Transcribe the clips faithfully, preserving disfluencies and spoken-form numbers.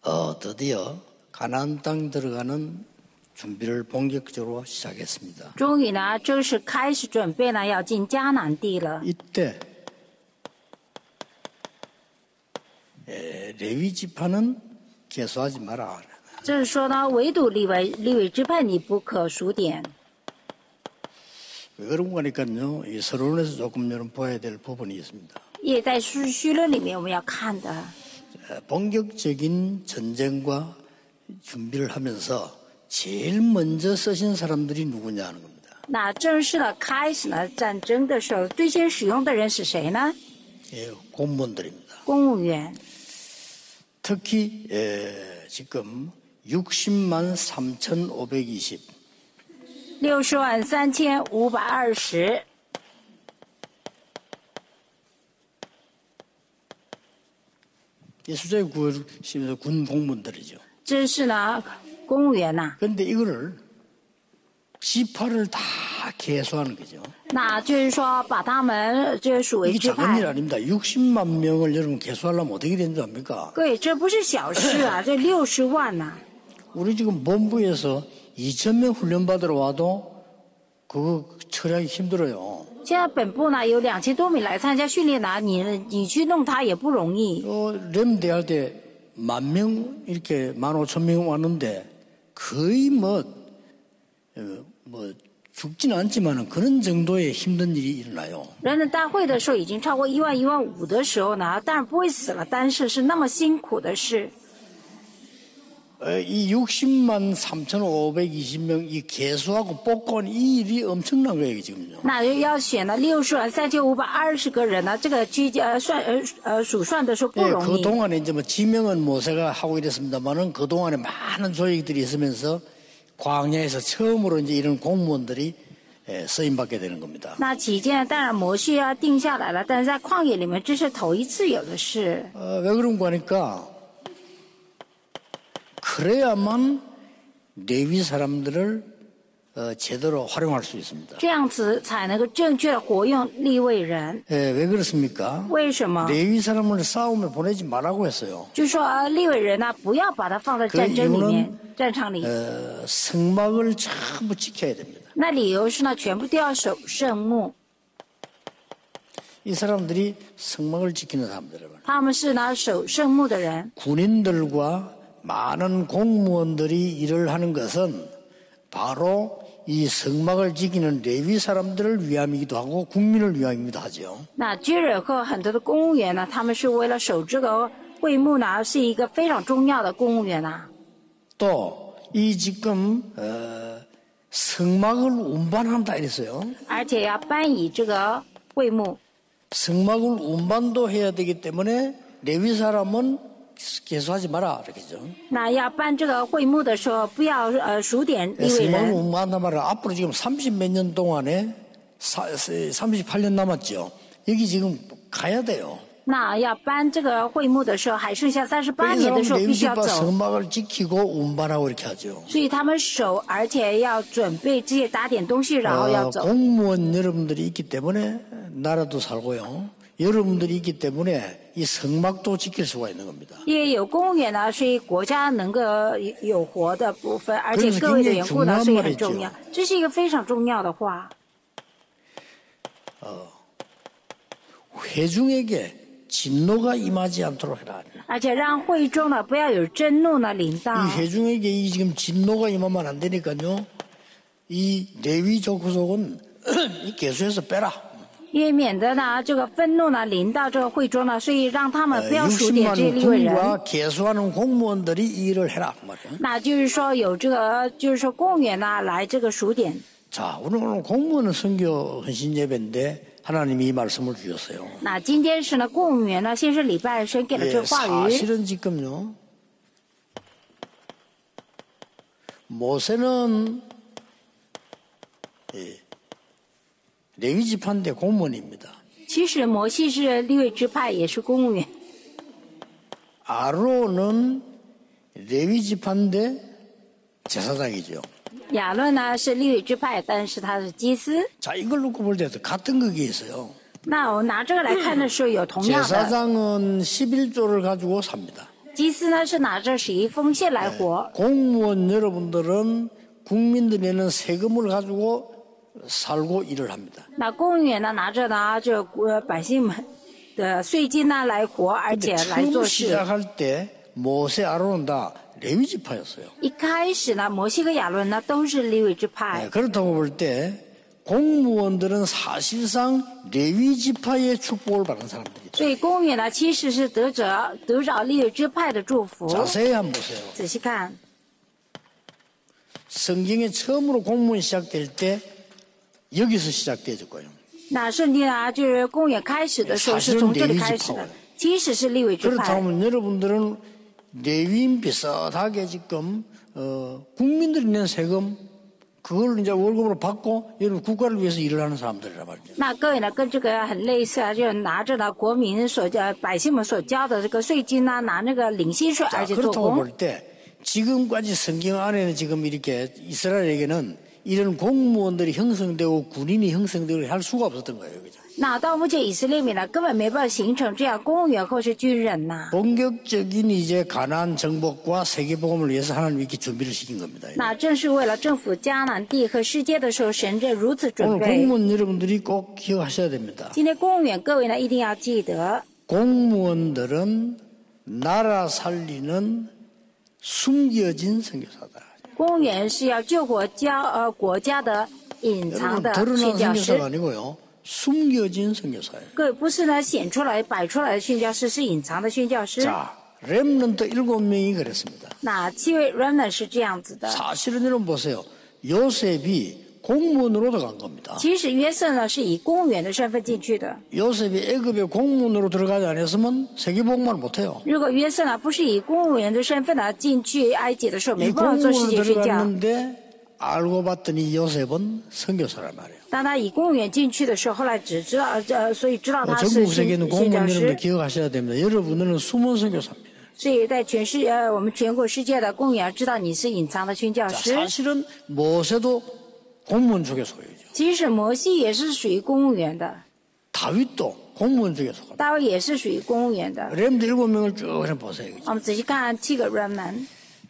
어, 드디어 가나안 땅 들어가는 준비를 본격적으로 시작했습니다. 终于呢，正式开始准备呢，要进迦南地了。 이때 에, 레위 지파는 계수하지 마라. 就是说呢，唯独利未利未支派你不可数点。 왜 그런 거니까요. 이 서론에서 조금 여러분 봐야 될 부분이 있습니다. 也在虚虚论里面我们要看的。 본격적인 전쟁과 준비를 하면서 제일 먼저 쓰신 사람들이 누구냐 하는 겁니다. 那正式的开始呢战争的时候，最先使用的人是谁呢？ 예, 공무원들입니다. 公务员。 특히 예, 지금 육십만 삼천오백이십. 六十万三千五百二十。 이 숫자에 구해주시면서 군 공무원들이죠. 这是呢公务员呐。 그런데 이거를 지파를 다 개수하는 거죠. 那就是说把他们这属为 이게 支 작은 일 派。 아닙니다. 육십만 명을 여러분 개수하려면 어떻게 되는 줄 압니까? 对，这不是小事啊，这六十万呐、 우리 지금 본부에서 이천 명 훈련받으러 와도 그거 처리하기 힘들어요. 现在本部呢有两千多名来参加训练呢，你你去弄他也不容易。 어, 렘 대할 때 만 명 이렇게 만 오천 명 왔는데 거의 뭐, 어, 뭐 죽지는 않지만은 그런 정도의 힘든 일이 일어나요. 人人大会的时候已经超过一万一万五的时候呢，当然不会死了，但是是那么辛苦的事。 어, 이 육십만 삼천오백이십 명 이 개수하고 뽑고는 이 일이 엄청난 거예요 지금요. 那要选了六十万三千五百二十个人呢，这个居呃算呃呃数算的时候不 예, 容 그 易。 동안에 이제 뭐 지명은 모세가 하고 이랬습니다만은 그 동안에 많은 조직들이 있으면서 광야에서 처음으로 이제 이런 공무원들이 예, 쓰임 받게 되는 겁니다. 那期间当然摩西啊定下来了，但是在旷野里面这是头一次有的事。 어, 왜 그런가 하니까 그래야만 레위 사람들을 어, 제대로 활용할 수 있습니다. 这样子才能够正确的活用利未人。 예, 왜 그렇습니까? 为什么？ 레위 사람을 싸움에 보내지 말라고 했어요. 就说啊利未人呢，不要把它放在战争里面、战场里。 어, 성막을 전부 지켜야 됩니다. 那理由是呢，全部都要守圣幕。 이 사람들이 성막을 지키는 사람들이에요. 他们是呢守圣幕的人。 군인들과 많은 공무원들이 일을 하는 것은 바로 이 성막을 지키는 레위 사람들을 위함이기도 하고 국민을 위함이기도 하죠. 那军人和很多的公务员呢，他们是为了守这个会幕呢，是一个非常重要的公务员呐。 또 이 지금 어, 성막을 운반한다 이랬어요. 而且要搬移这个会幕。 성막을 운반도 해야 되기 때문에 레위 사람은 개수하지 마라 이렇게죠. 那要搬这个会幕的时候，不要呃数点利未 성막을 人。 운반한단 말은 앞으로 지금 삼십 몇 년 동안에 사, 삼십팔 년 남았죠. 여기 지금 가야 돼요. 那要搬这个会幕的时候，还剩下三十八 이 年的 사람 时候必须要 레위지파 走。 성막을 지키고 운반하고 이렇게 하죠. 所以他们守，而且要准备这些打点东西，然后要 어, 走。 공무원 여러분들이 있기 때문에 나라도 살고요. 여러분들이 있기 때문에 이 성막도 지킬 수가 있는 겁니다. 因为有公务员呢，所以国家能够有活的部分，而且各位的缘故呢，所以很重要。这是一个非常重要的话。 회중에게 진노가 임하지 않도록 해라. 而且让会中呢不要有真怒呢临到。 이 회중에게 이 지금 진노가 임하면 안 되니까요. 이 레위 족속은 이 개수에서 빼라. 因为免得呢这个愤怒呢临到这个会中呢，所以让他们不要数点这些 육십만 利未人。 군과 개수하는 공무원들이 이 일을 해라 말이에요. 那就是说有这个，就是说公务员呢来这个数点。 자, 오늘 오늘 공무원은 선교 헌신 예배인데 하나님이 이 말씀을 주셨어요. 那今天是呢公务员呢，先是礼拜神给了这 예, 个话语。 사실은 지금요. 모세는 예, 레위 지파인데 공무원입니다. 其实摩西是利未支派，也是公务员。 아론은 레위 지파인데 제사장이죠. 亚伦呢是利未支派，但是他是祭司。 자, 이걸 놓고 볼 때도 같은 그게 있어요. 那我拿这个来看的时候，有同样的。 제사장은 십일조를 가지고 삽니다. 祭司呢是拿着十一奉献来活。 공무원 여러분들은 국민들이 내는 세금을 가지고 살고 일을 합니다. 那公务员呢拿着呢这国百姓们的税金呢来活，而且 근데 来做 처음 事。 시작할 때 모세 아론은 다 레위 지파였어요. 一开始呢，摩西和亚伦呢都是利未支派。 네, 그렇다고 볼 때 공무원들은 사실상 레위 지파의 축복을 받은 사람들이죠. 所以公务员呢其实是得着得着利未支派的祝福。 자세히 한번 보세요. 仔细看， 성경에 처음으로 공무원 시작될 때 여기서 시작되었을 거예요. 那圣经啊，就是公务员开始的时候是从这里开始的，其实是利未支派。 그렇다면 여러분들은 레위인 비슷하게 지금 어, 국민들이 낸 세금 그걸 이제 월급으로 받고 여러분 국가를 위해서 일을 하는 사람들이란 말이죠. 那各位呢，跟这个很类似啊，就是拿着呢国民所交百姓们所交的这个税金呢，拿那个领薪水， 자, 而且做 그렇다고 工。 볼 때 지금까지 성경 안에는 지금 이렇게 이스라엘에게는 이런 공무원들이 형성되고 군인이 형성되고 할 수가 없었던 거예요. 그죠? 那到目前以色列里呢，根本没办法形成这样公务员或是军人呐。 본격적인 이제 가나안 정복과 세계복음을 위해서 하나님 이렇게 준비를 시킨 겁니다. 那正是为了政府迦南地和世界的时候，神正如此准 오늘 备。 공무원 여러분들이 꼭 기억하셔야 됩니다. 今天公务员各位呢一定要记得， 공무원들은 나라 살리는 숨겨진 선교사다. 公务员是要救活家呃国家的隐藏 여러분 的 드러난 宣教 선교사가 师。 아니고요. 숨겨진 선교사예요. 各位不是呢显出来摆出来的宣教师，是隐藏的宣教师。 자, 렘넌트 일곱 명이 그랬습니다. 那七位 remnant 是这样子的。 사실은 여러분 보세요. 요셉이 공무원으로 들어간 겁니다. 其实约瑟呢是以公务员的身份进去的。 요셉이 애굽에 공무원으로 들어가지 않았으면 세계복음을 못해요. 如果约瑟呢不是以公务员的身份呢进去埃及的时候， 이 没办法做世 공무원으로 界宣教。 들어갔는데 알고 봤더니 요셉은 선교사란 말이에요. 当他以公务员进去的时候，后来只知道呃，所以知道 뭐 他是 전국 宣 세계는 宣教 공무원 여러분들 师。 기억하셔야 됩니다. 여러분들은 숨은 선교사입니다. 所以在全世呃我们全国世界的公务员知道你是隐藏的宣教 자, 师。 사실은 모세도 공무원 쪽에 속해요. 即使摩西也是属于公务员的， 다윗도 공무원 쪽에 속합니다. 大卫也是属于公务员的。 렘드 일곱 명을 쭉 그냥 보세요. 我们仔细看七个 remnant。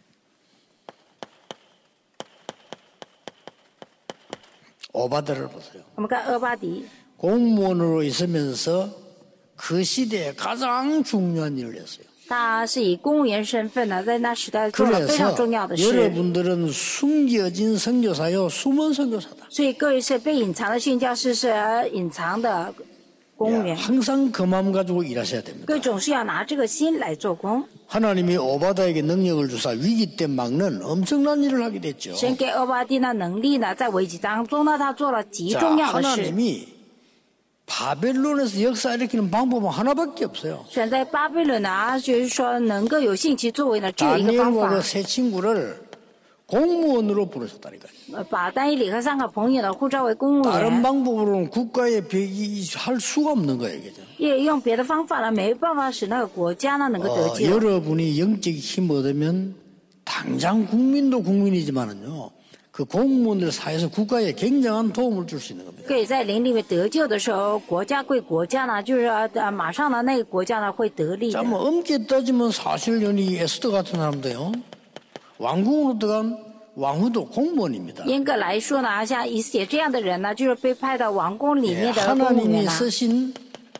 오바드를 보세요. 我们看俄巴底， 공무원으로 있으면서 그 시대에 가장 중요한 일을 했어요. 他是以公务员身份呢，在那时代做了非常 그래서 重要的事。 여러분들은 숨겨진 선교사요, 숨은 선교사다. 所以各位是被隐藏的宣教师，是隐藏的公务 야, 员。 항상 그 마음 가지고 일하셔야 됩니다. 各位总是要拿这个心来做工。 하나님이 오바다에게 능력을 주사 위기 때 막는 엄청난 일을 하게 됐죠. 神给俄巴丁的能力呢，在危机当中呢，他做了极 자, 重要的事。 하나님이 바벨론에서 역사 일으키는 방법은 하나밖에 없어요. 神在巴比伦呢，就是说能够有兴趣作为呢，只有一个方 다니엘과 法 그 ，세 친구를 공무원으로 부르셨다니까요. 呃把单一里和三个朋友呢呼召为公务 다른 员。 방법으로는 국가의 벽이 할 수가 없는 거예요. 그죠? 也用别的方法呢，没办法使那个国家呢能够得 어, 救。 여러분이 영적 힘 얻으면 당장 국민도 국민이지만은요. 그 공무원들 사이에서 국가에 굉장한 도움을 줄 수 있는 겁니다. 可以在灵里面得救的时候，国家归国家呢，就是呃马上呢那个国家呢会得利的 자, 。뭐 엄격히 따지면 사실 연이 에스더 같은 사람도요. 왕궁으로 들어간 왕후도 공무원입니다. 严格来说呢，像以斯帖这样的人呢，就是被派到王宫里 예, 面的公务员 하나님이 啊。 쓰신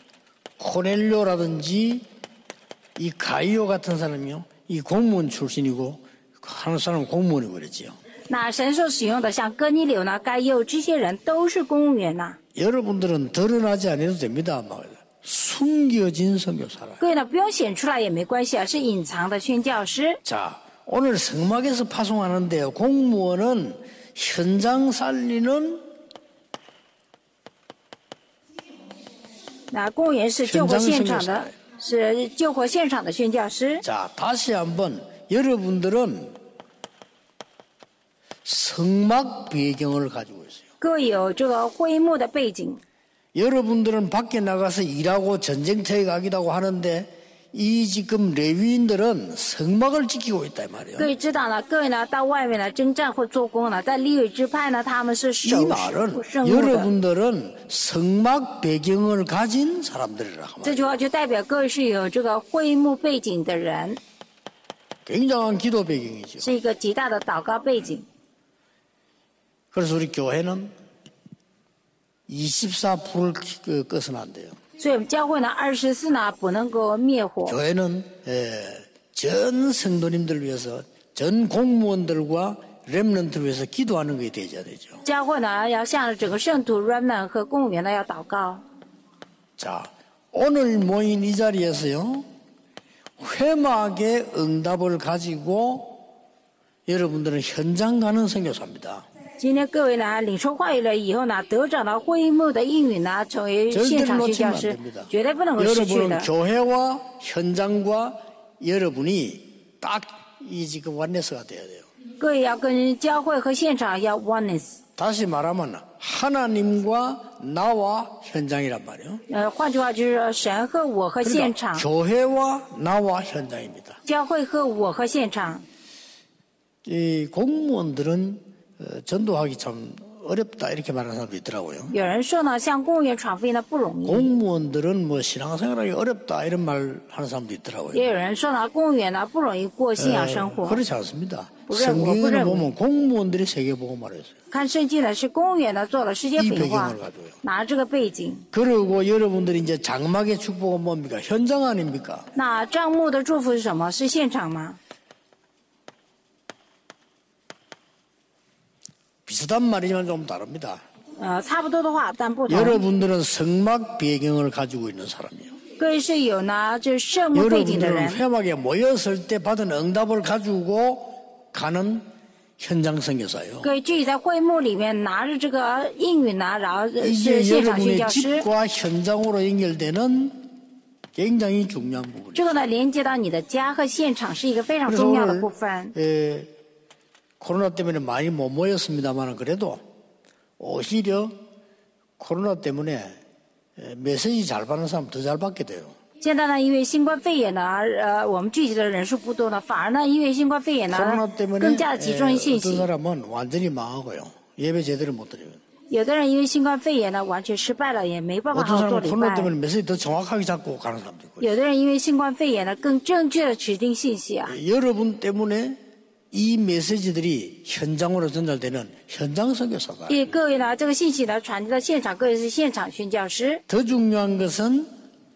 코넬료라든지 이 가이오 같은 사람이요. 이 공무원 출신이고 하는 사람은 공무원이고 그랬지요. 那神所使用的像哥尼流呢、该佑这些人都是公务员呐。 여러분들은 드러나지 않아도 됩니다. 막 숨겨진 선교사라. 各位呢不用显出来也没关系啊，是隐藏的宣教师。 자, 오늘 성막에서 파송하는데요. 공무원은 현장 살리는 那公务员是救活现场的，是救活现场的宣教师。 자, 다시 한번 여러분들은 성막 배경을 가지고 있어요. 各位有这个会幕的背景， 여러분들은 밖에 나가서 일하고 전쟁터에 가기도 하고 하는데 이 지금 레위인들은 성막을 지키고 있다 이 말이에요. 各位知道呢，各位呢到外面呢征战或做工呢，在利未支派呢他们是 이 守 말은 圣物的。 여러분들은 성막 배경을 가진 사람들이라 这 말이에요. 句话就代表各位是有这个会幕背景的人。 굉장한 기도 배경이죠. 是一个极大的祷告背景。 그래서 우리 교회는 이십사 불을 꺼서는 안 돼요. 所以我们教会呢，二十四呢不能够灭火。 교회는 에, 전 성도님들 위해서 전 공무원들과 렘넌트를 위해서 기도하는 것이 되어야 되죠. 教会呢要向整个圣徒 remnant 和公务员呢要祷告。 자, 오늘 모인 이 자리에서요, 회막의 응답을 가지고 여러분들은 현장 가는 선교사입니다. 今天各位呢领受话语了以后呢，得着了会幕的应允呢，成为现场宣教师，绝对不能够失去 여러분은 的。 교회와 현장과 여러분이 딱 이 지금 완네스가 돼야 돼요. 各位要跟教会和现场要 oneness。 다시 말하면 하나님과 나와 현장이란 말이에요. 呃，换句话就是说神和我和现场， 교회와 나와 현장입니다. 教会和我和现场。 이 공무원들은 어, 전도하기 참 어렵다 이렇게 말하는 사람도 있더라고요. 有人说呢，向公务员传福音呢不容易。 공무원들은 뭐 신앙생활하기 어렵다 이런 말 하는 사람도 있더라고요. 也有人说呢，公务员呢不容易过信仰生活。 그렇지 않습니다. 그不认我不 성경을 认为。 보면 공무원들이 세계복음을 했어요. 看圣经呢，是公务员呢做了世界 이 福音化 배경을 ， 가지고요. 拿这个背景。 그리고 여러분들이 이제 장막의 축복은 뭡니까? 현장 아닙니까? 那帐幕的祝福是什么？是现场吗？ 비슷한 말이지만 좀 다릅니다. 呃，差不多的话，但不同。 여러분들은 성막 배경을 가지고 있는 사람이에요. 各位是有呢，就是圣幕背景的 여러분들은 人。 회막에 모였을 때 받은 응답을 가지고 가는 현장 선교사예요. 各位具体在会幕里面拿着这个应允呢，然后是 이게 现场宣 여러분의 教师。 집과 현장으로 연결되는 굉장히 중요한 부분이에요. 这个呢，连接到你的家和现场是一个非常 그래서 重要的 오늘 部分。 에, 코로나 때문에 많이 못 모였습니다만 그래도 오히려 코로나 때문에 에, 메시지 잘 받는 사람 더 잘 받게 돼요. 现在呢，因为新冠肺炎呢，呃，我们聚集的人数不多呢，反而呢，因为新冠肺炎呢 코로나 ， 때문에 更加的集中于信 에, 어떤 息。 사람은 완전히 망하고요. 예배 제대로 못 드려요. 有的人因为新冠肺炎呢，完全失败了，也没办法 어떤 好好做 사람은 礼 코로나 拜。 때문에 메시지 더 정확하게 잡고 가는 사람도 있고요. 有的人因为新冠肺炎呢，更正确的指定信息啊。 여러분 때문에 이 메시지들이 현장으로 전달되는 현장 선교사가. 因为各位呢，这个信息呢传递到现场，各位是现场宣教师。 더 중요한 것은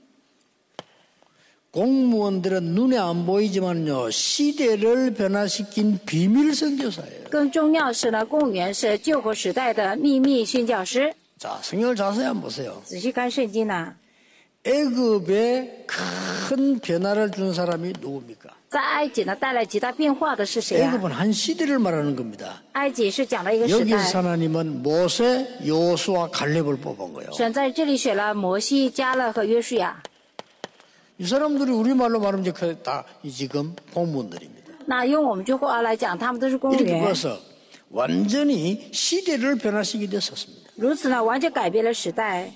공무원들은 눈에 안 보이지만요 시대를 변화시킨 비밀 선교사예요. 更重要是呢，公务员是救国时代的秘密宣教师。 자, 성경을 자세히 한번 보세요. 仔细看圣经呢， 애굽에 큰 변화를 준 사람이 누굽니까? 在埃及呢带来极大变化的是谁啊？ 애굽은 한 시대를 말하는 겁니다. 埃及是讲了一个时 여기서 代。 하나님은 모세, 여호수아, 갈렙을 뽑은 거예요. 神在这里选了摩西、加勒和约书亚。 이 사람들이 우리말로 말하면 이제 그 다 지금 공무원들입니다. 那用我们句话来讲，他们都是公务 이렇게 员。 봐서 완전히 시대를 변화시키게 됐었습니다. 如此呢，完全改变了时代。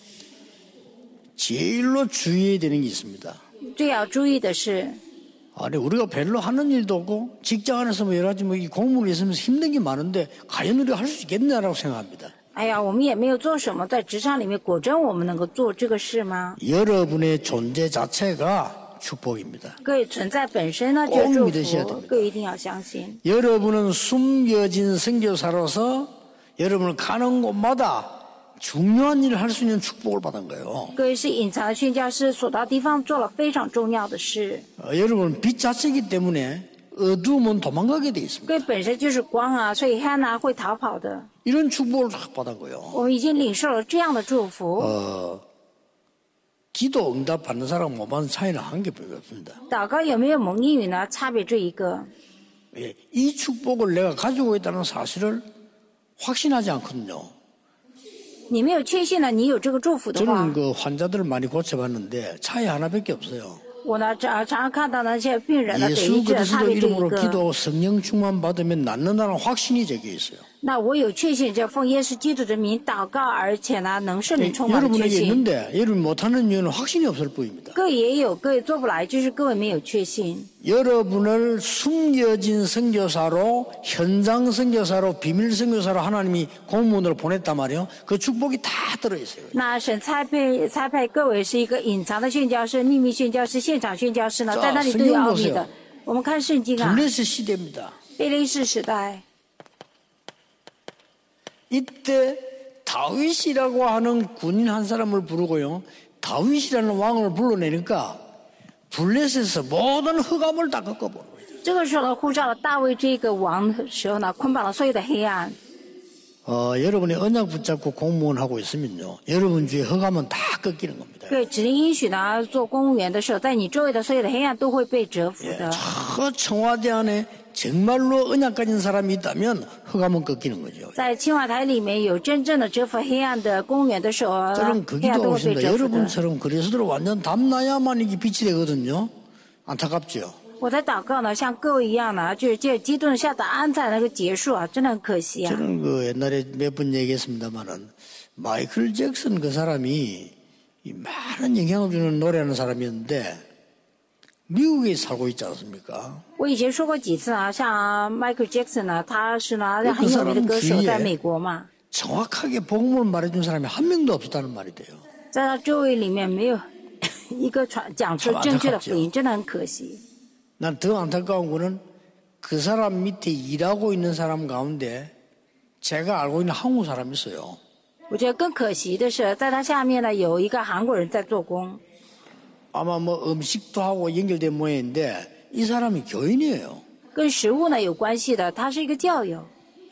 제일로 주의해야 되는 게 있습니다. 最要注意的是， 아니 우리가 별로 하는 일도 없고 직장 안에서 뭐 여러 가지 뭐 이 공무원이 있으면서 힘든 게 많은데 과연 우리가 할 수 있겠냐라고 생각합니다. 哎呀，我们也没有做什么，在职场里面，果真我们能够做这个事吗？ 여러분의 존재 자체가 축복입니다. 各位存在本身呢就 꼭 祝 믿으셔야 福， 됩니다. 各位一定要相信。 여러분은 숨겨진 선교사로서 여러분을 가는 곳마다 중요한 일을 할 수 있는 축복을 받은 거예요. 各位是隐藏的宣教师，所到地方做了非常重要的事。 어, 여러분은 빛 자체이기 때문에 어두움은 도망가게 돼 있습니다. 各位本身就是光啊，所以黑暗啊会逃跑的。 이런 축복을 확 받은 거예요. 我们已经领受了这样的祝福。 어, 기도 응답 받는 사람 못 받는 차이는 한 개밖에 없습니다. 祷告有没有蒙应允呢？差别这一个。 예, 이 축복을 내가 가지고 있다는 사실을 확신하지 않거든요. 你没有确信呢，你有这个祝福的话 저는 ，그 환자들을 많이 고쳐봤는데 차이 하나밖에 없어요. 我呢常常常看到那些病人呢给 예수 医治的差 그리스도 别这一 이름으로 个。 기도하고 성령 충만 받으면 낫는다는 확신이 제게 있어요. 那我有确信，这奉耶稣基督的名祷告，而且呢能圣灵 예, 充满的确 여러분에게 信。 있는데 여러분 못하는 이유는 확신이 없을 뿐입니다. 各位也有，各位做不来，就是各位没有确信。 여러분을 숨겨진 선교사로 현장 선교사로 비밀 선교사로 하나님이 공무원으로 보냈단 말이에요. 그 축복이 다 들어있어요. 那神差派差派各位是一个隐藏的宣教师、秘密宣教师、现场宣教师呢， 자 在那里都有奥秘 성경 的 보세요. 。 我们看圣经啊， 블레셋 시대입니다. 腓力士时代， 이때 다윗이라고 하는 군인 한 사람을 부르고요. 다윗이라는 왕을 불러내니까 블레셋에서 모든 흑암을 다 꺾어버린 거예요. 这个时候呢，呼召了大卫这个王的时候呢，捆绑了所有的黑暗。 어, 여러분이 언약 붙잡고 공무원 하고 있으면요. 여러분 주위에 흑암은 다 꺾이는 겁니다. 对，指定应许呢，做公务员的时候，在你周围的所有的黑暗都会被折服 예, 的。 저 청와대 안에 정말로 언약 가진 사람이 있다면 흑암은 꺾이는 거죠. 在青瓦台里面有真正的折服黑暗的公务员的时候， 저는 黑暗 거기도 都会被 오신다. 折服的。 여러분처럼 그리스도로 완전 담나야만 이게 빛이 되거든요. 안타깝죠. 我在祷告呢，像各位一样呢，就是借基督的下的安在那个结束啊，真的很可惜啊。 저는 그 옛날에 몇 번 얘기했습니다만은 마이클 잭슨 그 사람이 이 많은 영향을 주는 노래하는 사람이었는데 미국에 살고 있지 않습니까? 我以前说过几次啊，像 Michael Jackson 呢，他是呢 그 很有名的歌手， 사람 在美国嘛， 정확하게 복음을 말해준 사람이 한 명도 없었다는 말이 돼요. 在他周围里面没有一个传讲出正确的福音，真的很可惜。 난 더 안타까운 거는 그 사람 밑에 일하고 있는 사람 가운데 제가 알고 있는 한국 사람이 있어요. 我觉得更可惜的是，在他下面呢有一个韩国人在做工， 아마 뭐 음식도 하고 연결된 모양인데 이 사람이 교인이에요. 跟食物呢有关系的，他是一个教友。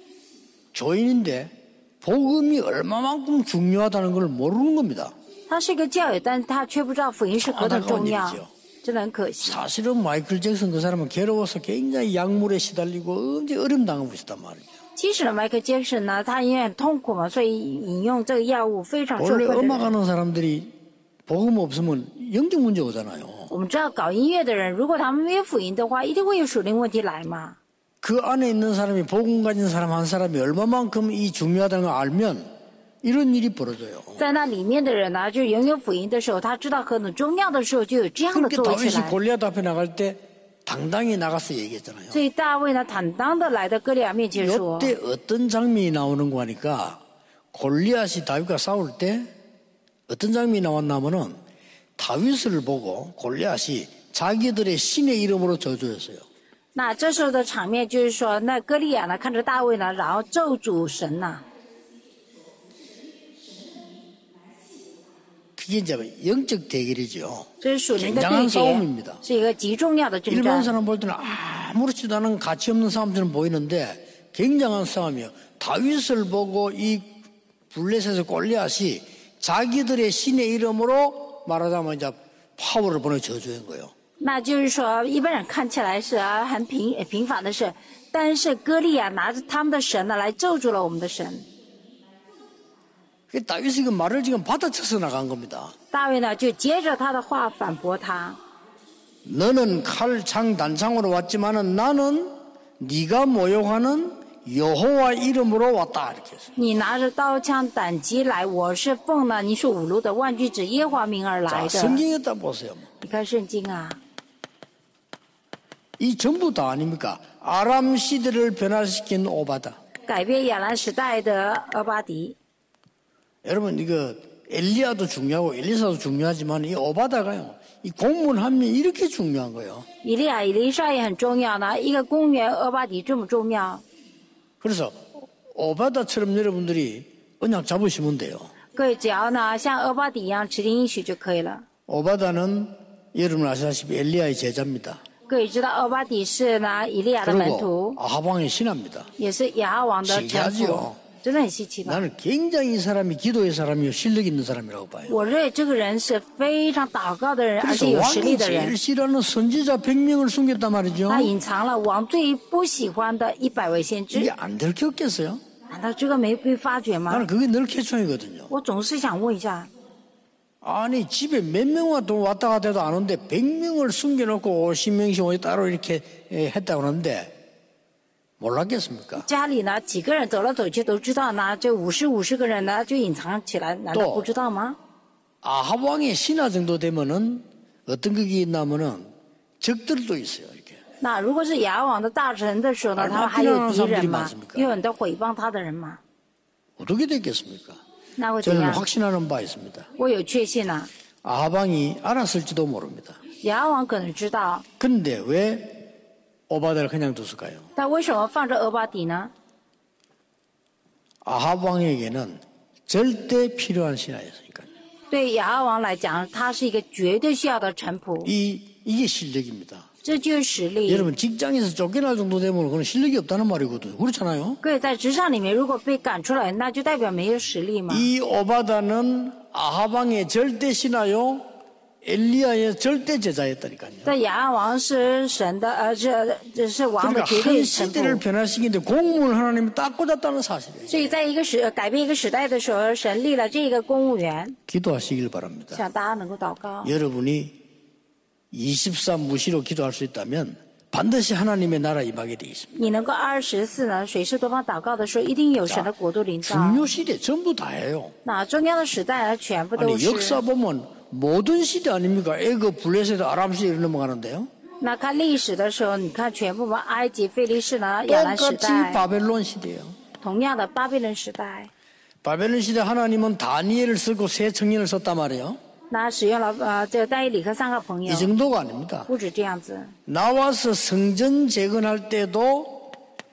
교인인데 복음이 얼마만큼 중요하다는 걸 모르는 겁니다. 他是一个教友，但他却不知道福音是何等重要，真的很可惜。 사실은 마이클 잭슨 그 사람은 괴로워서 굉장히 약물에 시달리고 언제 어려움 당하고 있었단 말이죠. 其实呢，迈克杰克逊呢，他因为很痛苦嘛，所以饮用这个药物非常受 원래 困 음악 的。 하는 사람들이 복음 없으면 영적 문제 오잖아요. 我们知道搞音乐的人，如果他们没有福音的话，一定会有属灵问题来嘛。 그 안에 있는 사람이 복음 가진 사람 한 사람이 얼마만큼 이 중요하다는 걸 알면 이런 일이 벌어져요. 在那里面的人呢，就拥有福音的时候，他知道何等重要的时候，就有这样的 그렇게 作为起 다윗이 来。 골리앗 앞에 나갈 때 당당히 나가서 얘기했잖아요. 所以大卫呢，坦荡的来到歌利亚面前说 이때 어떤 장면이 나오는 거 하니까 골리앗이 다윗과 싸울 때 어떤 장면이 나왔냐면은 다윗을 보고 골리앗이 자기들의 신의 이름으로 저주했어요. 那这时候的场面就是说，那歌利亚呢看着大卫呢，然后咒诅神呐、 그게 이제 영적 대결이죠. 这是属灵的对 굉장한 决， 싸움입니다. 是一个极重要的征 일반 战。 사람 볼 때는 아무렇지도 않은 가치 없는 싸움처럼 보이는데 굉장한 싸움이에요. 다윗을 보고 이 블레셋의 골리앗이 자기들의 신의 이름으로 말하자면 이제 파워를 보내 저주한 거예요. 那就是说，一般人看起来是啊很平平凡的事，但是歌利亚拿着他们的神呢来咒住了我们的神。 다윗이 그 말을 지금 받아쳐서 나간 겁니다. 大卫呢就接着他的话反驳他。 너는 칼, 창, 단창으로 왔지만은 나는 네가 모욕하는 여호와 이름으로 왔다 이렇게 했어요. 你拿着刀枪胆击来，我是奉了你所侮辱的万军之耶和华名而来 자, 的。 성경에다 보세요. 你看圣经啊， 이 전부 다 아닙니까? 아람 시대를 변화시킨 오바다. 改变亚兰时代的俄巴迪。 여러분 이거 엘리야도 중요하고 엘리사도 중요하지만 이 오바다가요. 이 공무원 한 명 이렇게 중요한 거예요. 以利亚、以利沙也很重要呢，一个公园俄巴迪这么重要。 그래서 오바다처럼 여러분들이 언약 잡으시면 돼요. 各位只要呢像俄巴迪一样指定应许就可以了。 오바다는 여러분 아시다시피 엘리야의 제자입니다. 各位知道俄巴底是呢以利亚的门 그리고 徒， 아하방의 신하입니다. 也是亚哈王的臣服 신기하죠 ， 真的很稀奇吧？ 나는 굉장히 이 사람이 기도의 사람이요 실력 있는 사람이라고 봐요. 我认为这个人是非常祷告的人，而 그래서 且有实力 왕이 的人 제일 。 싫어하는 선지자 백 명을 숨겼단 말이죠. 他隐藏了王最不喜欢的一百位先 이게 知， 안 들켰겠어요? 难道这个没被发觉吗？ 나는 그게 늘 캐쳐이거든요. 我总是想问一下， 아니 집에 몇 명만 또 왔다 갔다 해도 안 오는데 백 명을 숨겨놓고 오십 명씩 어디 따로 이렇게 했다고 하는데 몰랐겠습니까? 家里呢几个人走来走去都知道呢，这五十五十个人呢就隐藏起来，难道不知道吗？ 아합 왕의 신하 정도 되면은 어떤 그게 있냐면은 적들도 있어요. 이렇게. 那如果是亚哈王的大臣的时候呢，他们还有敌人吗？有很多诽谤他的人吗？ 어떻게 됐겠습니까? 那会怎 저는 样？ 확신하는 바 있습니다. 我有确信啊， 아합 왕이 알았을지도 모릅니다. 亚哈王可能知道， 근데 왜 오바다를 그냥 뒀을까요? 但为什么放着俄巴底呢？ 아합 왕에게는 절대 필요한 신하였으니까요. 对亚哈王来讲，他是一个绝对需要的臣仆， 이 이게 실력입니다. 这就是实力。 여러분 직장에서 쫓겨날 정도 되면 그건 실력이 없다는 말이거든요. 그렇잖아요. 各位在职场里面，如果被赶出来，那就代表没有实力嘛。 이 오바다는 아합 왕의 절대 신하요, 엘리야의 절대 제자였다니까요. 但亚哈王是神的，呃，这这是王的 그러니까 绝 한 对臣 시대를 仆。 변화시키는데 공무원 하나님이 딱 꽂았다는 사실이에요. 所以在一个时改变一个时代的时候，神立了这个公务员， 기도하시길 바랍니다. 想大家能够祷告。 여러분이 이십삼 무시로 기도할 수 있다면 반드시 하나님의 나라 임하게 돼 있습니다. 你能够二十四呢，水势多方祷告的时候，一定有神的国度临到。 중요 시대 전부 다예요. 那中央的时代呢，全部都 아니 是。 역사 보면 모든 시대 아닙니까? 애굽, 블레셋, 아람 시대로 넘어가는데요. 那看历史的时候，你看全部嘛，埃及、腓力士呢，亚兰时 똑같이 代， 바벨론 시대예요. 同样的巴比伦时代， 바벨론 시대 하나님은 다니엘을 쓰고 세 청년을 썼단 말이에요. 那使用了呃这个但以理和三个朋友 이 ， 정도가 아닙니다. 不止这样子。 나와서 성전 재건할 때도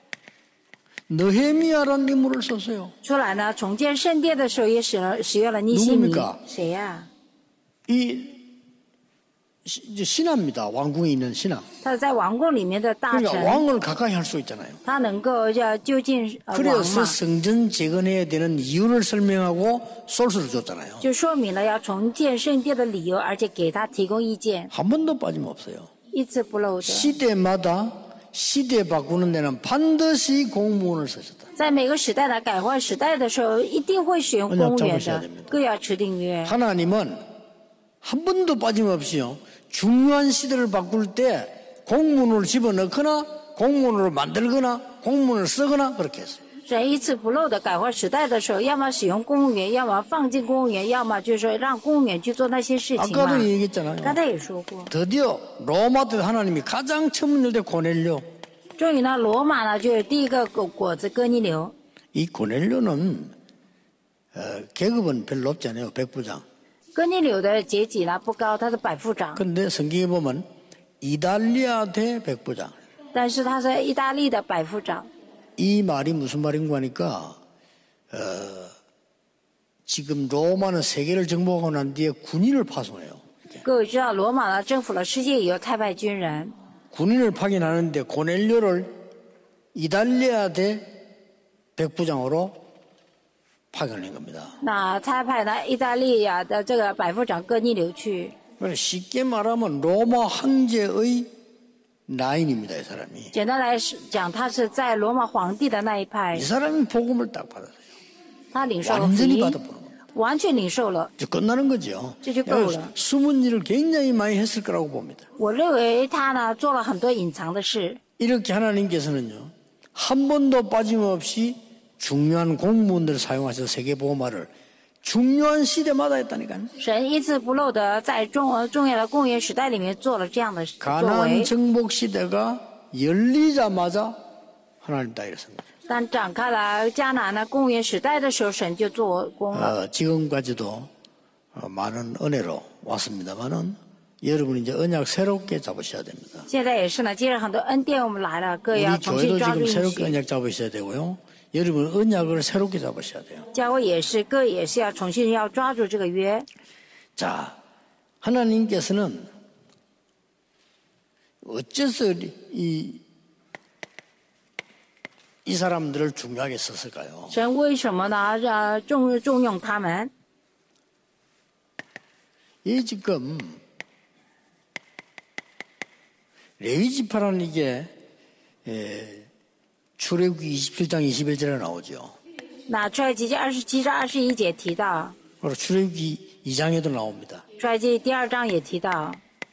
느헤미야라는 인물을 썼어요. 出来呢，重建圣殿的时候也使了使用了尼希米 누굽니까 ， 谁呀、 이 시- 이제 신하입니다. 왕궁에 있는 신하. 他是在王宫里面的大 그러니까 臣， 왕을 가까이 할 수 있잖아요. 他能够要就近呃王 그래서 嘛， 성전 재건해야 되는 이유를 설명하고 솔수를 줬잖아요. 就说明了要重建圣殿的理由，而且给他提供意见， 한 번도 빠짐없어요. 一字不漏的。 시대마다 시대 바꾸는 데는 반드시 공무원을 쓰셨다. 在每个时代的改换时代的时候，一定会使用公务员 언약잡으셔야 的 됩니다 ， 各要持定约。 하나님은 한 번도 빠짐없이요. 중요한 시대를 바꿀 때 공문을 집어넣거나 공문을 만들거나 공문을 쓰거나 그렇게 했어요. 神一次不漏的改换时代的时候，要么使用公务员，要么放进公务员，要么就是说让公务员去做那些事情嘛 아까도 。 얘기했잖아요. 刚才也说过， 드디어 로마 때 하나님이 가장 처음 열때 고넬료. 终于呢，罗马呢就是第一个果果子哥尼流。 이 고넬료는 어, 계급은 별로 없지 않아요. 백부장. 哥尼流的阶级呢不高，他是百夫长， 그런데 성경에 보면 이달리아 대 백부장. 但是他是意大利的百夫长。 이 말이 무슨 말인가 하니까 어, 지금 로마는 세계를 정복하고 난 뒤에 군인을 파송해요. 各位知道，罗马呢征服了世界以后，太派军人， 군인을 파견하는데 고넬료를 이달리아 대 백부장으로 파견한 겁니다. 那差派呢意大利呀的这个百夫长哥尼流去。 그래서 쉽게 말하면 로마 황제의 라인입니다. 이 사람이. 简单来讲，他是在罗马皇帝的那一派 이 ， 사람이 복음을 딱 받았어요. 他领受了福 완전히 音， 받아보는 겁니다. 完全领受了。 이제 끝나는 거죠. 이제 끝나요. 숨은 일을 굉장히 많이 했을 거라고 봅니다. 我认为他呢做了很多隐藏的事。 이렇게 하나님께서는요. 한 번도 빠짐없이 중요한 공무원들을 사용하셔서 세계보고말을 중요한 시대마다 했다니까요. 神一字不漏的在中呃重要的公元时代里面做了这样的作 가나안 为。 정복 시대가 열리자마자 하나님 따위를 쓴 거죠. 当展开了迦南的公元时代的时候，神就做工了。 어, 지금까지도 어, 많은 은혜로 왔습니다만은 여러분 이제 언약 새롭게 잡으셔야 됩니다. 现在也是呢，接着很多恩典我们来了，各要 우리 重新 교회도 抓住 지금 应 새롭게 许。 언약 잡으셔야 되고요. 여러분 언약을 새롭게 잡으셔야 돼요. 教会也是，各也是要重新要抓住这个约。 자, 하나님께서는 어째서 이, 이 사람들을 중요하게 썼을까요? 神为什么呢？呃，重重用他们？ 이 지금 레위지파라는 이게 에, 출애굽기 이십칠 장 이십일 절에 나오죠. 那出埃及记二十七章二十一节提到， 그리고 출애굽기 이 장에도 나옵니다. 出埃及第二章也提到，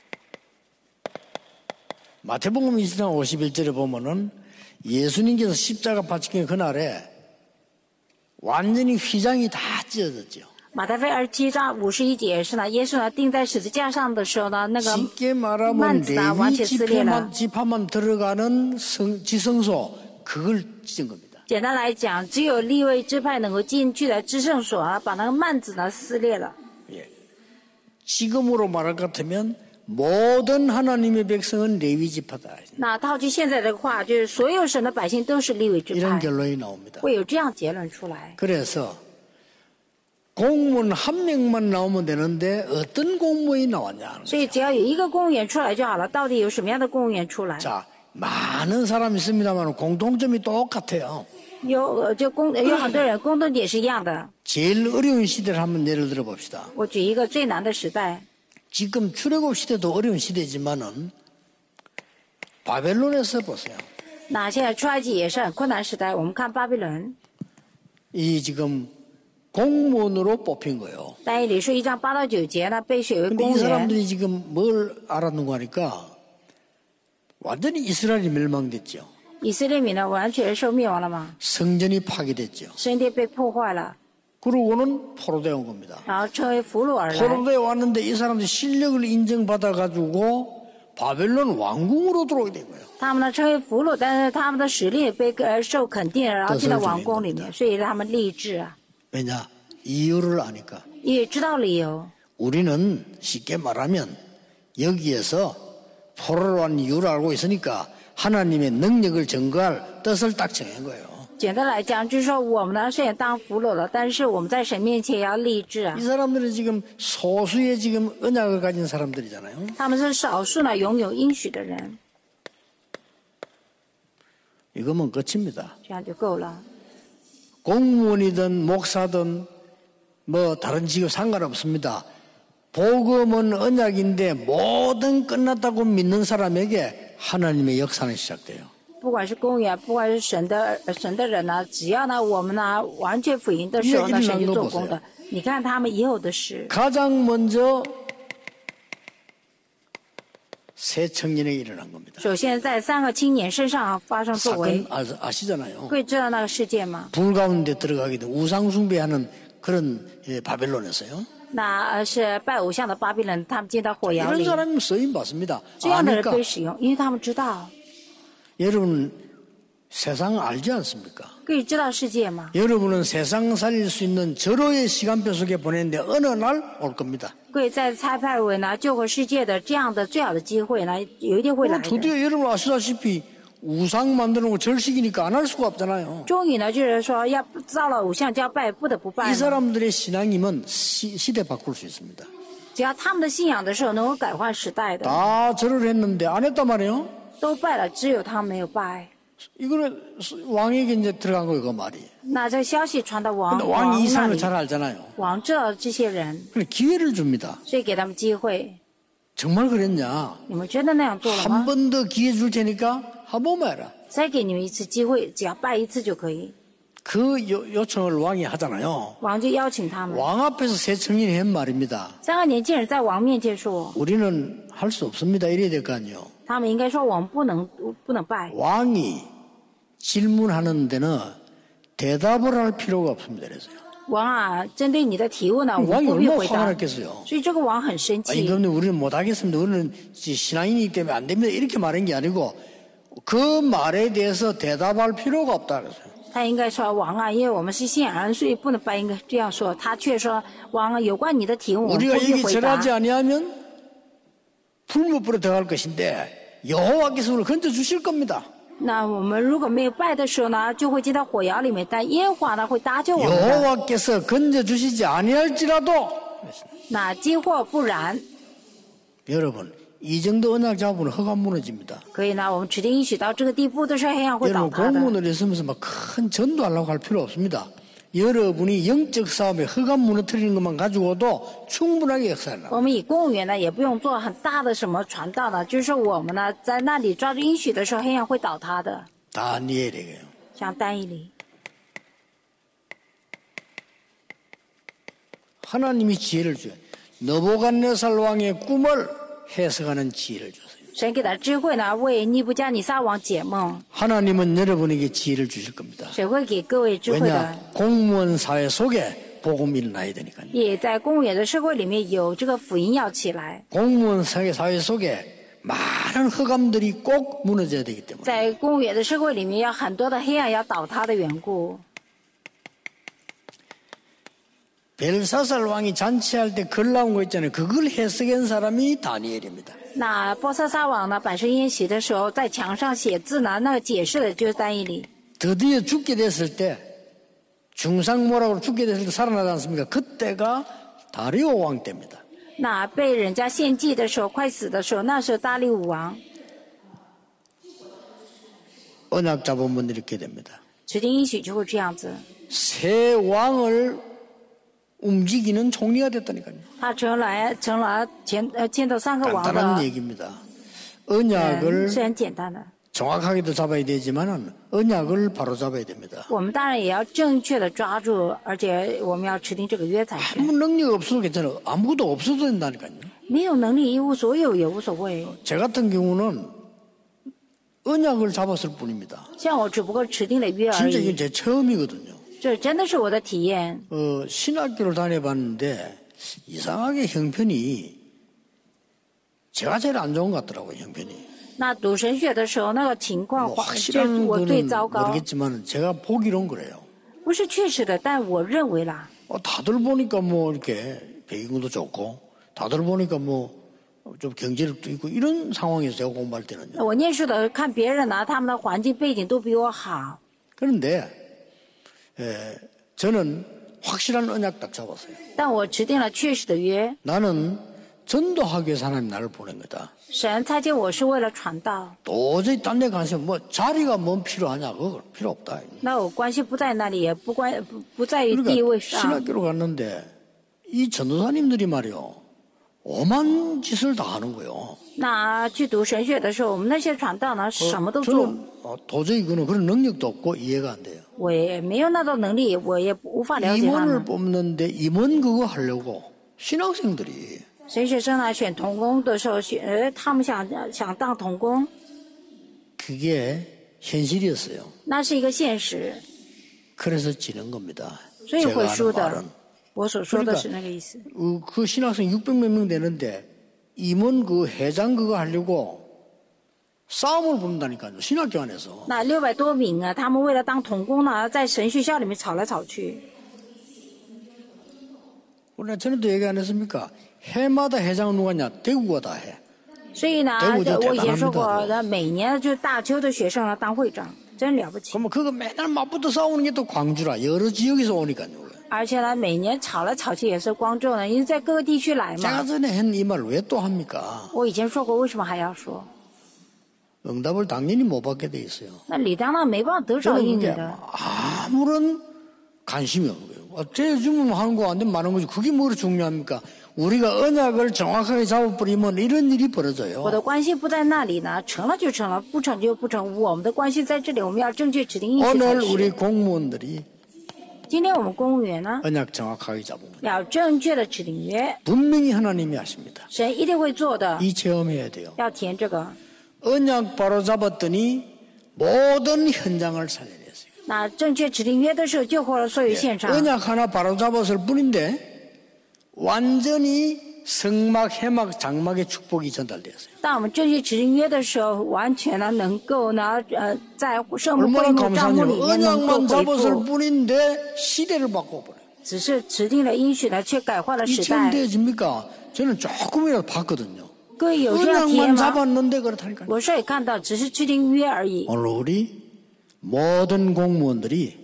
마태복음 이십 장 오십일 절에 보면은 예수님께서 십자가 바치는 그날에 완전히 휘장이 다 찢어졌죠. 马太福音二十七章五十一节是呢，耶稣呢钉在十字架上的时候呢，那个 쉽게 幔 말하면 子呢完 레위 全撕裂了 지파만, 。 지파만 들어가는 성, 지성소 그걸 찢은 겁니다. 简单来讲，只有利未支派能够进去的至圣所啊，把那个幔子呢撕裂了。 예. 지금으로 말할 것 같으면 모든 하나님의 백성은 레위 지파다. 那套句现在的话，就是所有神的百姓都是利未支 이런 派， 결론이 나옵니다. 会有这样结论出来。 그래서 공무원 한 명만 나오면 되는데 어떤 공무원이 나왔냐. 所以只要有一个公务员出来就好了。到底有什么样的公务员出来？ 자, 많은 사람이 있습니다만 공통점이 똑같아요. 有呃就公有很多人公动点是一样的。 제일 어려운 시대를 한번 예를 들어 봅시다. 我举一个最难的时代， 지금 출애굽 시대도 어려운 시대지만은 바벨론에서 보세요. 那现在出埃及也是很困难时代。我们看巴比伦， 이 지금 공무원으로 뽑힌 거예요. 但以理书一章八到九节呢，被选为 근데 公 이 务员。 사람들이 지금 뭘 알았는가 하니까 완전히 이스라엘이 멸망됐죠. 以色列民呢，完全受灭亡了嘛， 성전이 파괴됐죠. 圣殿被破坏了， 그러고는 포로되어 온 겁니다. 然后成为俘虏而来。 포로되어 왔는데 이 사람들이 실력을 인정받아가지고 바벨론 왕궁으로 들어오게 된 거예요. 他们呢成为俘虏，但是他们的实力被呃受肯定，然后进到王宫里面，所以让他们立志啊。 왜냐? 이유를 아니까. 也知道理由。 우리는 쉽게 말하면 여기에서 포로로 온 이유를 알고 있으니까 하나님의 능력을 증거할 뜻을 딱 정한 거예요. 简单来讲，就是说我们呢虽然当俘虏了，但是我们在神面前也要立志啊 이 。 사람들은 지금 소수의 지금 언약을 가진 사람들이잖아요. 他们是少数呢拥有应许的人， 이거면 끝입니다. 这样就够了。 공무원이든 목사든 뭐 다른 직업 상관없습니다. 복음은 언약인데 모든 끝났다고 믿는 사람에게 하나님의 역사는 시작돼요. 不管是公务员，不管是神的神的人呢，只要呢我们呢完全福音的时候呢，神就做工的。你看他们以后的事， 가장 먼저 새 청년에게 일어난 겁니다. 首先在三个青年身上发生作为， 사건 아- 아시잖아요. 会知道那个事件吗？ 불 가운데 들어가게 된 우상 숭배하는 그런 예, 바벨론에서요. 那呃是拜偶像的巴比伦，他们进到火窑 이런 里， 사람이 쓰임 받습니다. 这样的人 아니까 被使用，因为他们知道， 여러분 세상 알지 않습니까? 可以知道世界吗？ 여러분은 세상 살릴 수 있는 절호의 시간표 속에 보냈는데 어느 날 올 겁니다. 会在猜派尾呢救活世界的这样的最好的机会呢，有一定会来 어, 的。 드디어 여러분 아시다시피 우상 만드는 거 절식이니까 안 할 수가 없잖아요. 终于呢，就是说要造了偶像就要拜，不得不拜 이 嘛。 사람들의 신앙이면 시, 시대 바꿀 수 있습니다. 只要他们的信仰的时候能够改换时代的， 다 절을 했는데 안 했단 말이에요. 都拜了，只有他们没有拜。 이거는 왕에게 이제 들어간 거예요, 그 말이. 那这个消息传到王 근데 王 왕이 이 那 상을 里， 잘 알잖아요. 王知道这些人， 그래 기회를 줍니다. 所以给他们机会。 정말 그랬냐? 你们真的那样做了 한 吗？ 번 더 기회 줄 테니까 한번 해라. 再给你们一次机会，只要拜一次就可以。 그 요, 요청을 왕이 하잖아요. 王就邀请他们， 왕 앞에서 새 청년이 한 말입니다. 三个年轻人在王面前说， 우리는 할 수 없습니다. 이래야 될 거 아니에요. 他们应该说我们不能不能拜。 왕이 질문하는 데는 대답을 할 필요가 없습니다. 그래서요. 王啊，针对你的提问呢，我们 왕이 不必 얼마나 回 화가 答。 났겠어요. 所以这个王很生 아니 气。 그런데 우리는 못하겠습니다. 우리는 신앙인이기 때문에 안 됩니다. 이렇게 말한 게 아니고 그 말에 대해서 대답할 필요가 없다 그랬어요. 他应该说王啊，因为我们是信仰人，所以不能拜，应该这样说。他却说王啊，有关你的提问，我们 우리가 不必 여기 回答。 절하지 아니하면 불못불에 들어갈 것인데 여호와께서 우리를 건져 주실 겁니다. 那我们如果没有拜的时候呢，就会进到火窑里面，但耶和华呢会搭救我们的。 여호와께서 건져 주시지 아니할지라도 那今或不然， 여러분 이 정도 언약 잡으면 허가 무너집니다. 可以呢，我们指定应许到这个地步的时候，黑暗会倒 여러분 塌的。 공문을 했으면서 막 큰 전도하려고 할 필요 없습니다. 여러분이 영적 싸움에 허가 무너뜨리는 것만 가지고도 충분하게 역사를 我们以公务员呢，也不用做很大的什么传道呢，就是说我们呢在那里抓住应许的时候，黑暗会倒塌的。 다니엘에게요. 像单一里， 하나님이 지혜를 줘요. 느부갓네살 왕의 꿈을 해석하는 지혜를 줬어요. 神给他智慧呢，为尼布加尼撒王解梦。 하나님은 여러분에게 지혜를 주실 겁니다. 谁会给各位智慧的？ 왜냐? 공무원 사회 속에 복음이 일어나야 되니까요. 也在公务员的社会里面有这个福音要起来， 공무원 사회 사회 속에 많은 흑암들이 꼭 무너져야 되기 때문에 在公务员的社会里面要很多的黑暗要倒塌的缘故。 벨사살 왕이 잔치할 때 글 나온 거 있잖아요. 그걸 해석한 사람이 다니엘입니다. 那波斯撒王呢，百世宴席的时候，在墙上写字呢，那个解释的就是但以理。 드디어 죽게 됐을 때 중상모락으로 죽게 됐을 때 살아나지 않습니까? 그때가 다리오 왕 때입니다. 那被人家献祭的时候，快死的时候，那时候大利乌王 언약 잡으면 이렇게 됩니다. 指定应许就会这样子。 새 왕을 움직이는 총리가 됐다니까요. 他成来成了前呃牵头三个王 간단한 的 얘기입니다. 人 언약을 是很简单的。 정확하게도 잡아야 되지만은 언약을 바로 잡아야 됩니다. 我们当然也要正确的抓住，而且我们要持定这个约才是。 아무 능력 없어도 괜찮아요. 아무것도 없어도 된다니까요. 没有能力一无所有也无所谓。 제 같은 경우는 언약을 잡았을 뿐입니다. 像我只不过持定了约而 진짜 已， 이게 제 처음이거든요. 这真的是我的体验。 어, 신학교를 다녀봤는데 이상하게 형편이 제가 제일 안 좋은 것 같더라고요. 형편이. 那读神学的时候，那个情况 뭐 就 확실한 我最 거는 糟糕， 모르겠지만 제가 보기론 그래요. 不是确实的，但我认为啦， 어, 다들 보니까 뭐 이렇게 배경도 좋고 다들 보니까 뭐 좀 경제력도 있고 이런 상황에서 제가 공부할 때는요. 我念书的看别人呢，他们的环境背景都比我好， 그런데 에, 저는 확실한 언약 딱 잡았어요. 但我持定了确实的约。 나는 전도하기 위해서 하나님 나를 보낸 거다. 神差遣我是为了传道， 도저히 딴 데 관심 뭐 자리가 뭔 필요하냐 그거 필요 없다. 那我关系不在那里，也不关不不在于地位 그러니까 上。 신학교로 갔는데 이 전도사님들이 말이요 오만 짓을 다 하는 거요. 那去读神学的时候，我们那些传道呢，什么都做， 저는 어, 도저히 그는 그런 능력도 없고 이해가 안 돼요. 我也没有那种能力，我也无法了解他 임원을 们。 뽑는데 임원 그거 하려고 신학생들이 神学生呢选童工的时候，选呃他们想想当童工， 그게 현실이었어요. 那是一个现实， 그래서 지는 겁니다. 所以 제가 会 하는 输的 말은 。 我所说的是那个意思。 어, 그 신학생 육백몇 명 되는데 임원 그 회장 그거 하려고 싸움을 붙는다니까요. 신학교 안에서. 那六百多名啊，他们为了当童工呢，在神学校里面吵来吵去。 우리가 전에도 얘기 안 했습니까? 해마다 회장은 누가냐? 대구가 다 해. 所以呢， 대구 저 我以前说过， 대단합니다. 那每年就大邱的学生呢当会长，真了不起。 그러면 그거 맨날 맞붙어 싸우는 게 또 광주라. 여러 지역에서 오니까요. 而且呢，每年吵来吵去也是光州呢，因为在各个地区来 제가 嘛。 전에 한 이 말 왜 또 합니까? 我以前说过，为什么还要说？ 응답을 당연히 못 받게 돼 있어요. 那理当然没办法得着 저는 应你 그게 的。 아무런 관심이 없는 거예요. 제 주문 하는 거 안 되면 많은 거지. 그게 뭐가 중요합니까? 우리가 언약을 정확하게 잡아버리면 이런 일이 我 벌어져요. 的关系不在那里呢，成了就成了，不成就不成。我们的关系在这里，我们要正确指定应许才 오늘 우리 是。 공무원들이 今天我们公务员呢， 언약 정확하게 잡으면 要正确的指定约， 분명히 하나님이 하십니다. 神一定会做的。 이 체험해야 돼요. 要填这个。 언약 바로 잡았더니 모든 현장을 살려냈어요. 那正确指定约的时候，救活了所有现场。 언약 하나 바로 잡았을 뿐인데 완전히 성막, 해막, 장막의 축복이 전달되었어요. 当我们正确指定约的时候，完全呢能够呢呃在圣幕 얼마나 会幕帐幕里 감사해요. 面能够 언약만 回 잡았을 复， 뿐인데 시대를 바꿔버려요. 只是指定了应许呢，却改换了 이 时 체험 代。 되어집니까? 저는 조금이라도 봤거든요. 各位有这样体验 언약만 吗？ 잡았는데 그렇다니까요. 我是也看到，只是制定约而已。 오늘 우리 모든 공무원들이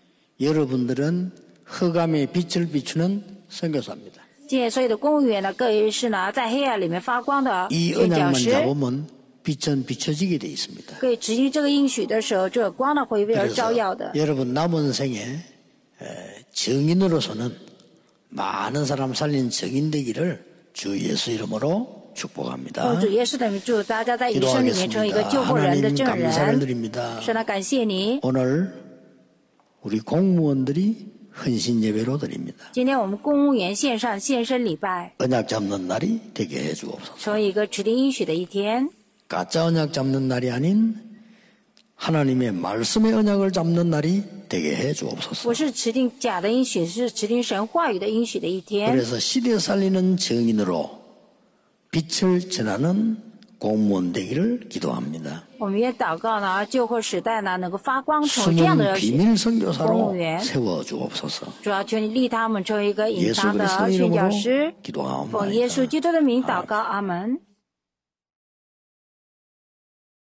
여러분들은 흑암의 빛을 비추는 선교사입니다. 今天所有的公务员呢，各位是呢在黑暗里面发光的 이 宣教 언약만 师。 잡으면 빛은 비춰지게 돼 있습니다. 各位执行这个应许的时候，这个光呢会为而照耀 그래서 的。 여러분 남은 생에 에, 정인으로서는 많은 사람 살린 정인 되기를 주 예수 이름으로 축복합니다. 主耶稣的名祝大家在余生里面成为一个救活人的 하나님 证 감사를 人。 드립니다. 神呢，感谢你。 오늘 우리 공무원들이 헌신 예배로 드립니다. 今天我们公务员线上献身礼拜， 언약 잡는 날이 되게 해주옵소서. 成为一个指定应许的一天。 가짜 언약 잡는 날이 아닌 하나님의 말씀의 언약을 잡는 날이 되게 해주옵소서. 不是指定假的应许，是指定神话语的应许的一天。 그래서 시대 살리는 정인으로 빛을 전하는 공무원 되기를 기도합니다. 我们也祷告呢，救活时代呢能够发光，成为这样 숨은 的 비밀 公 선교사로 务员。 세워주옵소서. 主要求你立他们成为一个隐 예수 藏的 그리스도 宣教 이름으로 师。奉耶稣 기도하옵나이다. 基督的名祷告，阿门。